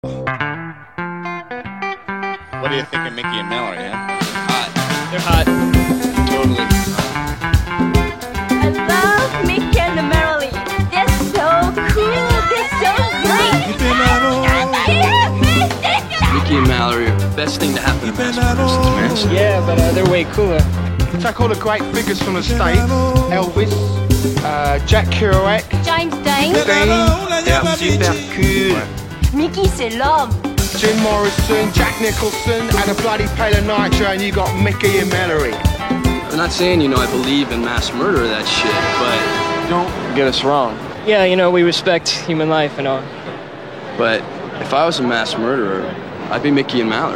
What do you think of Mickey and Mallory, huh? Hot. They're hot. Totally. I love Mickey and Merrily. They're so cool. They're so great. Mickey and Mallory are the best thing to happen to Mass Murderers since Yeah, but they're way cooler. Take all the great figures from the States. Elvis, Jack Kerouac. James Dean. Yeah, super cool. Mickey, c'est l'homme. Jim Morrison, Jack Nicholson, and a bloody Pale of Nitro, and you got Mickey and Mallory. I'm not saying, I believe in mass murder or that shit, but Don't get us wrong. Yeah, we respect human life and all. if I was a mass murderer, I'd be Mickey and Mallory.